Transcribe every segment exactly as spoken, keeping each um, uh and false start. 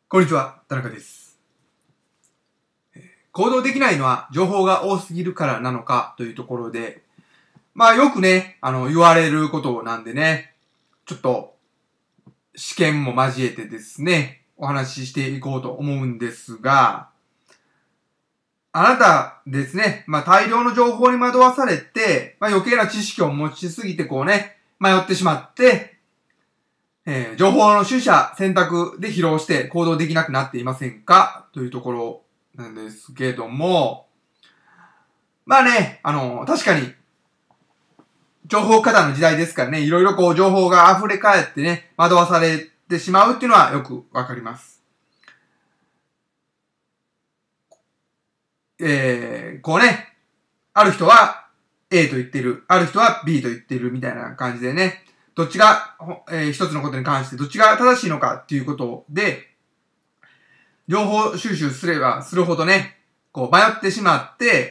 こんにちは、田中です。行動できないのは情報が多すぎるからなのかというところで、まあよくね、あの、言われることなんでね、ちょっと試験も交えてですね、お話ししていこうと思うんですが、あなたですね、まあ大量の情報に惑わされて、まあ余計な知識を持ちすぎてこうね、迷ってしまって、えー、情報の取捨選択で疲労して行動できなくなっていませんかというところなんですけども、まあね、あの、確かに、情報過多の時代ですからね、いろいろこう情報が溢れ返ってね、惑わされてしまうっていうのはよくわかります。えー、こうね、ある人は A と言ってる、ある人は B と言ってるみたいな感じでね、どっちが、えー、一つのことに関してどっちが正しいのかっていうことで、情報収集すればするほどね、こう迷ってしまって、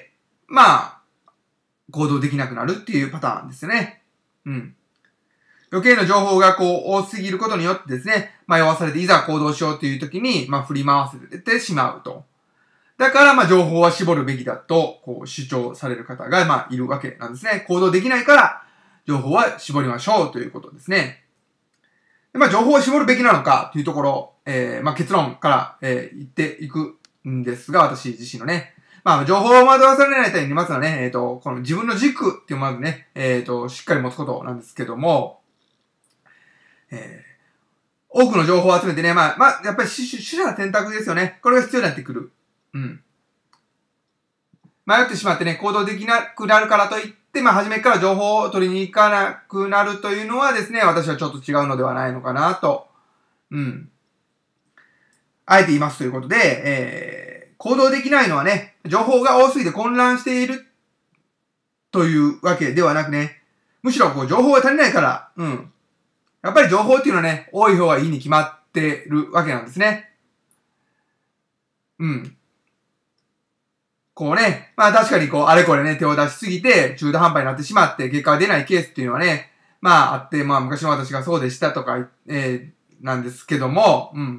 まあ、行動できなくなるっていうパターンですよね。うん。余計な情報がこう多すぎることによってですね、迷わされていざ行動しようという時に、まあ振り回されてしまうと。だからまあ情報は絞るべきだと、こう主張される方がまあいるわけなんですね。行動できないから、情報は絞りましょうということですね。でまあ情報を絞るべきなのかというところ、えー、まあ結論から、えー、言っていくんですが、私自身のね。まあ、情報を惑わされないために、まずはね、えっと、この自分の軸っていうまずね、えっと、しっかり持つことなんですけども、えー、多くの情報を集めてね、まあ、まあ、やっぱり取捨選択ですよね。これが必要になってくる。うん。迷ってしまってね、行動できなくなるからといって、まあ、初めから情報を取りに行かなくなるというのはですね、私はちょっと違うのではないのかなと。うん。あえて言いますということで、えー、行動できないのはね、情報が多すぎて混乱しているというわけではなくね、むしろこう情報が足りないから、うん。やっぱり情報っていうのはね、多い方がいいに決まってるわけなんですね。うん。こうね、まあ確かにこう、あれこれね、手を出しすぎて、中途半端になってしまって、結果が出ないケースっていうのはね、まああって、まあ昔の私がそうでしたとか、えー、なんですけども、うん。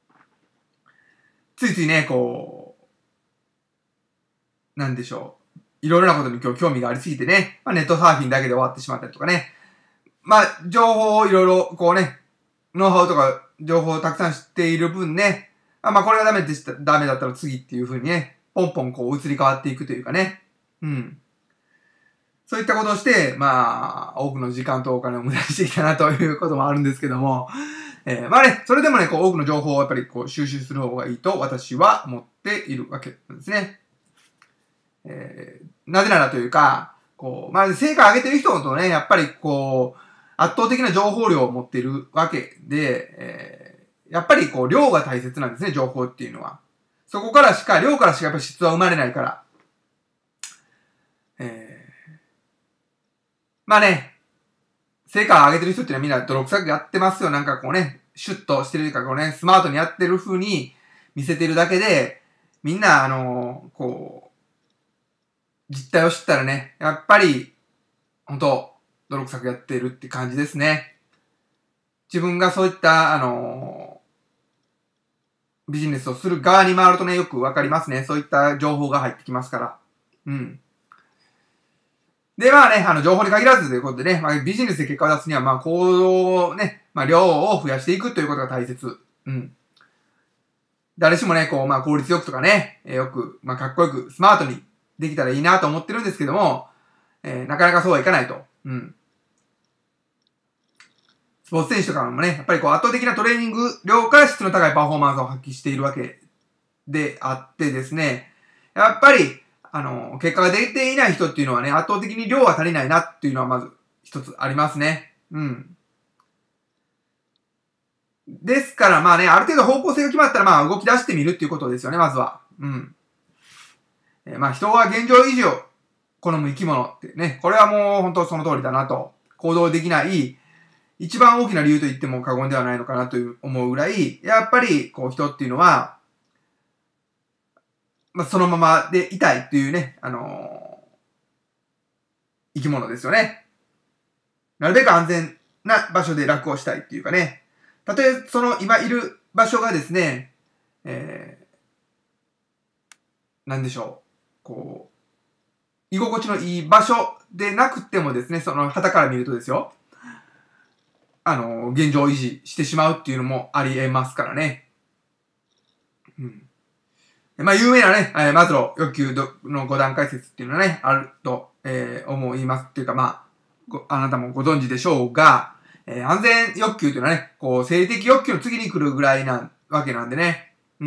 ついついね、こう、なんでしょう。いろいろなことに今日興味がありすぎてね、まあネットサーフィンだけで終わってしまったりとかね。まあ、情報をいろいろ、こうね、ノウハウとか情報をたくさん知っている分ね、あまあこれがダメでした、ダメだったら次っていう風にね、ポンポンこう移り変わっていくというかね。うん。そういったことをして、まあ、多くの時間とお金を無駄にしてきたなということもあるんですけども、えー、まあね、それでもね、こう多くの情報をやっぱりこう収集する方がいいと私は思っているわけなんですね。えー、なぜならというか、こう、まあ、成果を上げてる人とね、やっぱりこう、圧倒的な情報量を持っているわけで、えー、やっぱりこう、量が大切なんですね、情報っていうのは。そこからしか、量からしかやっぱり質は生まれないから。えー、まあね、成果を上げてる人っていうのはみんな泥臭くやってますよ。なんかこうね、シュッとしてるというか、こうね、スマートにやってる風に見せてるだけで、みんな、あのー、こう、実態を知ったらね、やっぱり、本当泥臭くやってるって感じですね。自分がそういった、あのー、ビジネスをする側に回るとね、よくわかりますね。そういった情報が入ってきますから。うん。で、まあね、あの、情報に限らずということでね、まあ、ビジネスで結果を出すには、まあ、行動をね、まあ、量を増やしていくということが大切。うん。誰しもね、こう、まあ、効率よくとかね、えー、よく、まあ、かっこよく、スマートにできたらいいなと思ってるんですけども、えー、なかなかそうはいかないと。うん。スポーツ選手とかもね、やっぱりこう圧倒的なトレーニング量から質の高いパフォーマンスを発揮しているわけであってですね、やっぱり、あの、結果が出ていない人っていうのはね、圧倒的に量が足りないなっていうのはまず一つありますね。うん。ですからまあね、ある程度方向性が決まったらまあ動き出してみるっていうことですよね、まずは。うん。えー、まあ人は現状維持を好む生き物ってね、これはもう本当その通りだなと。行動できない、一番大きな理由と言っても過言ではないのかなという思うぐらい、やっぱりこう人っていうのは、まあ、そのままでいたいっていうね、あのー、生き物ですよね。なるべく安全な場所で楽をしたいっていうかね。たとえその今いる場所がですね、えー、なんでしょう、こう、居心地のいい場所でなくてもですね、その旗から見るとですよ、あの、現状維持してしまうっていうのもあり得ますからね。うん。まあ、有名なね、えー、マズロー欲求のご段階説っていうのはね、あると、えー、思います。っていうか、まあ、あなたもご存知でしょうが、えー、安全欲求というのはね、こう、生理的欲求の次に来るぐらいなわけなんでね。うん。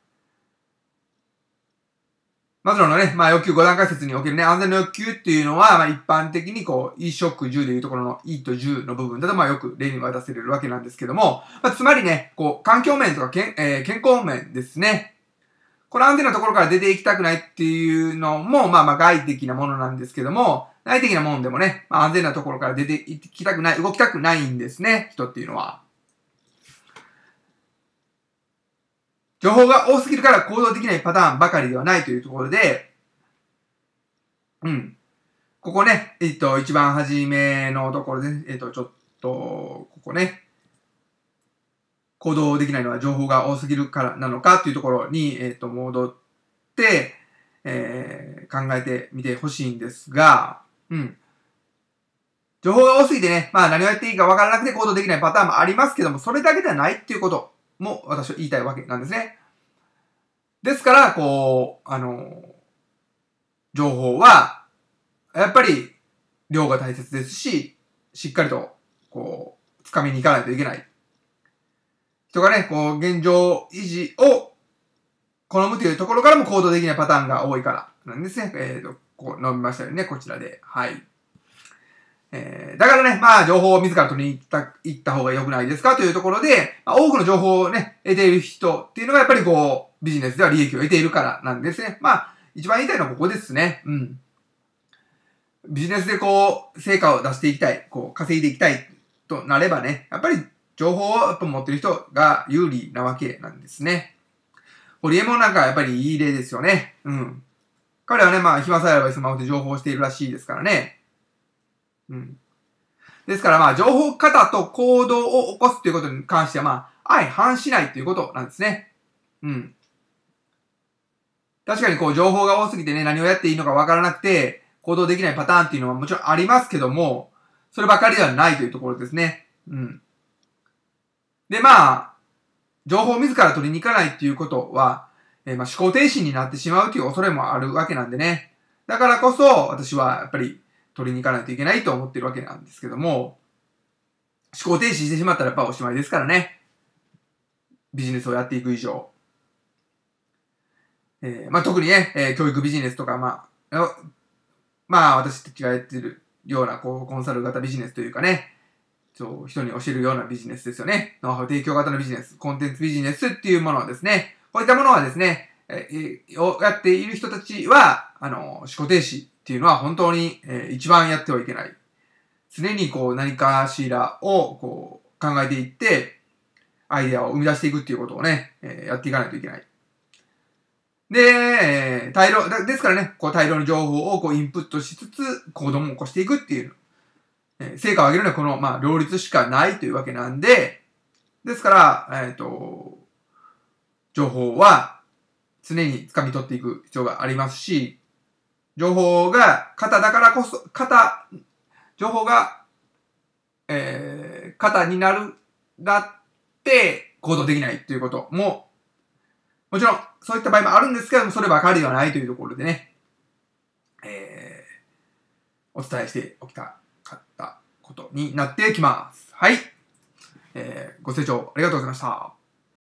マズローのね、まあ欲求ご段階説におけるね、安全の欲求っていうのは、まあ一般的にこう、衣食住でいうところのいとじゅうの部分だと、まあよく例に渡せれるわけなんですけども、まあつまりね、こう、環境面とかけん、えー、健康面ですね。この安全なところから出ていきたくないっていうのも、まあまあ外的なものなんですけども、内的なものでもね、まあ、安全なところから出ていきたくない、動きたくないんですね、人っていうのは。情報が多すぎるから行動できないパターンばかりではないというところで、うん。ここね、えっと、一番初めのところで、えっと、ちょっと、ここね、行動できないのは情報が多すぎるからなのかっていうところに、えっと、戻って、えー、考えてみてほしいんですが、うん。情報が多すぎてね、まあ何をやっていいかわからなくて行動できないパターンもありますけども、それだけではないっていうことも私は言いたいわけなんですね。ですから、こう、あの、情報は、やっぱり量が大切ですし、しっかりと、こう、掴みに行かないといけない。人がね、こう、現状維持を好むというところからも行動できないパターンが多いからなんですね。えっと、こう、述べましたよね、こちらで。はい。えー、だからね、まあ、情報を自ら取りに行った、行った方が良くないですかというところで、まあ、多くの情報をね、得ている人っていうのがやっぱりこう、ビジネスでは利益を得ているからなんですね。まあ、一番言いたいのはここですね。うん。ビジネスでこう、成果を出していきたい、こう、稼いでいきたいとなればね、やっぱり情報をやっぱ持ってる人が有利なわけなんですね。ホリエモンなんかやっぱりいい例ですよね。うん。彼はね、まあ、暇さえあればスマホで情報をしているらしいですからね。うん。ですからまあ、情報型と行動を起こすということに関してはまあ、相反しないということなんですね。うん。確かにこう、情報が多すぎてね、何をやっていいのかわからなくて、行動できないパターンっていうのはもちろんありますけども、そればかりではないというところですね。うん。で、まあ、情報を自ら取りに行かないっていうことは、えー、まあ思考停止になってしまうという恐れもあるわけなんでね。だからこそ、私はやっぱり取りに行かないといけないと思ってるわけなんですけども、思考停止してしまったらやっぱおしまいですからね。ビジネスをやっていく以上。えー、まあ特にね、えー、教育ビジネスとか、まあ、まあ私たちがやってるような、こう、コンサル型ビジネスというかね、そう、人に教えるようなビジネスですよね。ノウハウ提供型のビジネス、コンテンツビジネスっていうものですね。こういったものはですね、えー、をやっている人たちは、あの、思考停止っていうのは本当に、えー、一番やってはいけない。常にこう何かしらをこう考えていって、アイデアを生み出していくっていうことをね、えー、やっていかないといけない。で、えー、大量、ですからね、こう大量の情報をこうインプットしつつ行動も起こしていくっていう、えー、成果を上げるのはこの、まあ、両立しかないというわけなんで、ですから、えっと、情報は常に掴み取っていく必要がありますし、情報が型だからこそ、型、情報が、えー、型になる、だって行動できないっていうことも、もちろんそういった場合もあるんですけども、そればかりではないというところでね、えー、お伝えしておきたかったことになってきます。はい。えー、ご清聴ありがとうございました。